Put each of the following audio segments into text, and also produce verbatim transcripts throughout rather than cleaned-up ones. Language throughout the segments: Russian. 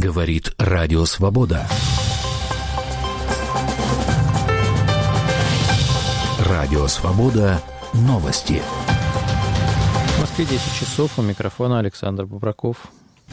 Говорит Радио Свобода. Радио Свобода. Новости. В Москве десять часов. У микрофона Александр Бубраков.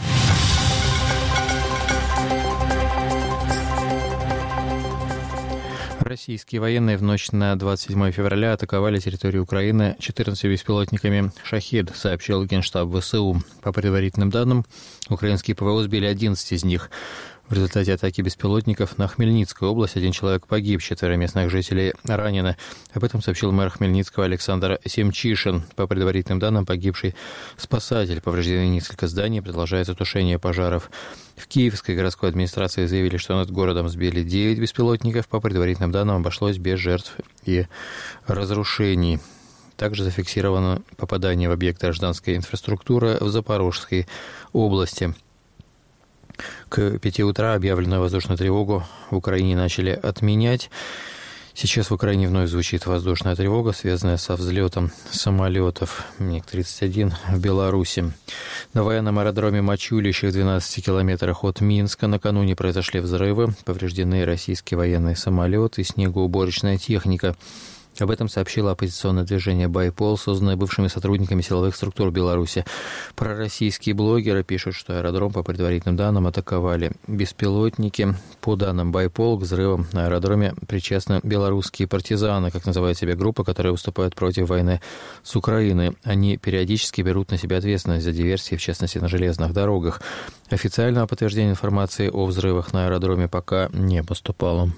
Российские военные в ночь на двадцать седьмое февраля атаковали территорию Украины четырнадцатью беспилотниками «Шахед», сообщил Генштаб ВСУ. По предварительным данным, украинские ПВО сбили одиннадцать из них. В результате атаки беспилотников на Хмельницкую область один человек погиб, четверо местных жителей ранены. Об этом сообщил мэр Хмельницкого Александр Семчишин. По предварительным данным, погибший спасатель. Повреждены несколько зданий, продолжается тушение пожаров. В Киевской городской администрации заявили, что над городом сбили девять беспилотников. По предварительным данным, обошлось без жертв и разрушений. Также зафиксировано попадание в объект гражданской инфраструктуры в Запорожской области. К пяти утра объявленную воздушную тревогу в Украине начали отменять. Сейчас в Украине вновь звучит воздушная тревога, связанная со взлетом самолетов МиГ тридцать один в Беларуси. На военном аэродроме Мачулище в двенадцати километрах от Минска накануне произошли взрывы, повреждены российские военные самолеты и снегоуборочная техника. Об этом сообщило оппозиционное движение «Байпол», созданное бывшими сотрудниками силовых структур Беларуси. Пророссийские блогеры пишут, что аэродром, по предварительным данным, атаковали беспилотники. По данным «Байпол», к взрывам на аэродроме причастны белорусские партизаны, как называет себя группа, которая выступает против войны с Украиной. Они периодически берут на себя ответственность за диверсии, в частности, на железных дорогах. Официального подтверждения информации о взрывах на аэродроме пока не поступало.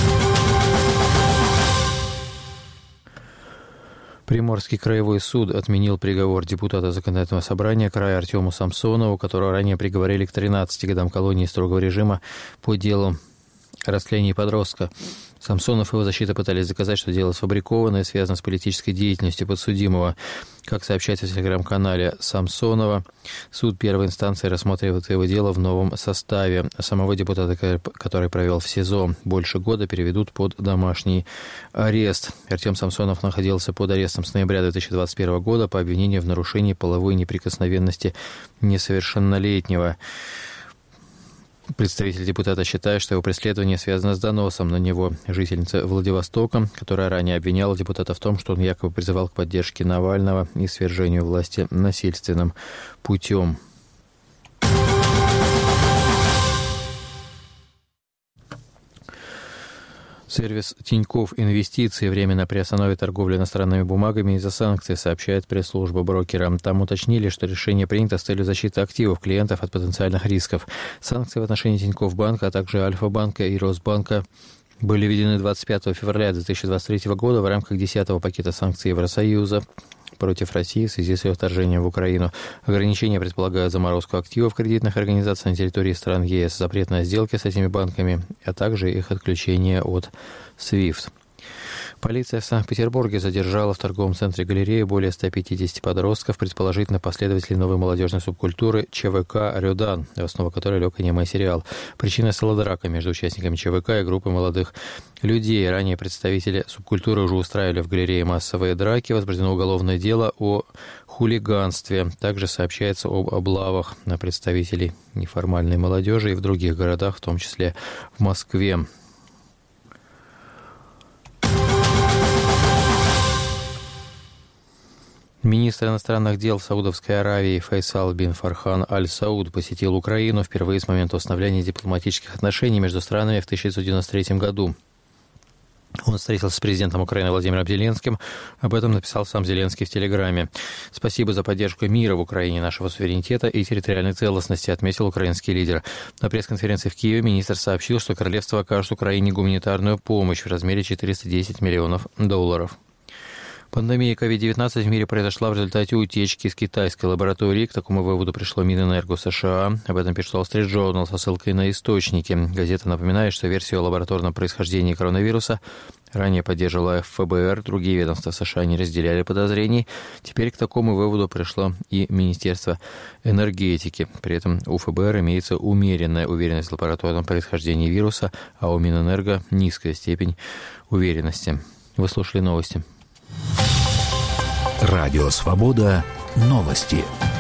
Приморский краевой суд отменил приговор депутата Законодательного собрания края Артему Самсонову, которого ранее приговорили к тринадцати годам колонии строгого режима по делу о растлении подростка. Самсонов и его защита пытались доказать, что дело сфабриковано и связано с политической деятельностью подсудимого. Как сообщается в телеграм-канале Самсонова, суд первой инстанции рассматривает его дело в новом составе. Самого депутата, который провел в СИЗО больше года, переведут под домашний арест. Артем Самсонов находился под арестом с ноября две тысячи двадцать первого года по обвинению в нарушении половой неприкосновенности несовершеннолетнего. Представитель депутата считает, что его преследование связано с доносом на него жительницы Владивостока, которая ранее обвиняла депутата в том, что он якобы призывал к поддержке Навального и свержению власти насильственным путем. Сервис Тинькофф Инвестиции временно приостановит торговлю иностранными бумагами из-за санкций, сообщает пресс-служба брокера. Там уточнили, что решение принято с целью защиты активов клиентов от потенциальных рисков. Санкции в отношении Тинькофф банка, а также Альфа-банка и Росбанка были введены двадцать пятого февраля две тысячи двадцать третьего года в рамках десятого пакета санкций Евросоюза против России в связи с ее вторжением в Украину. Ограничения предполагают заморозку активов кредитных организаций на территории стран ЕС, запрет на сделки с этими банками, а также их отключение от свифт. Полиция в Санкт-Петербурге задержала в торговом центре «Галерея» более ста пятидесяти подростков, предположительно последователей новой молодежной субкультуры ЧВК «Рёдан», в основу которой лег аниме-сериал. Причиной стала драка между участниками ЧВК и группой молодых людей. Ранее представители субкультуры уже устраивали в галерее массовые драки. Возбуждено уголовное дело о хулиганстве. Также сообщается об облавах на представителей неформальной молодежи и в других городах, в том числе в Москве. Министр иностранных дел Саудовской Аравии Фейсал бин Фархан Аль-Сауд посетил Украину впервые с момента установления дипломатических отношений между странами в тысяча девятьсот девяносто третьем году. Он встретился с президентом Украины Владимиром Зеленским. Об этом написал сам Зеленский в Телеграме. «Спасибо за поддержку мира в Украине, нашего суверенитета и территориальной целостности», отметил украинский лидер. На пресс-конференции в Киеве министр сообщил, что королевство окажет Украине гуманитарную помощь в размере четыреста десять миллионов долларов. Пандемия ковид девятнадцать в мире произошла в результате утечки из китайской лаборатории. К такому выводу пришло Минэнерго США. Об этом пишет Wall Street Journal со ссылкой на источники. Газета напоминает, что версию о лабораторном происхождении коронавируса ранее поддерживала эф бэ эр, другие ведомства США не разделяли подозрений. Теперь к такому выводу пришло и Министерство энергетики. При этом у эф бэ эр имеется умеренная уверенность в лабораторном происхождении вируса, а у Минэнерго низкая степень уверенности. Вы слушали новости. Радио «Свобода». Новости.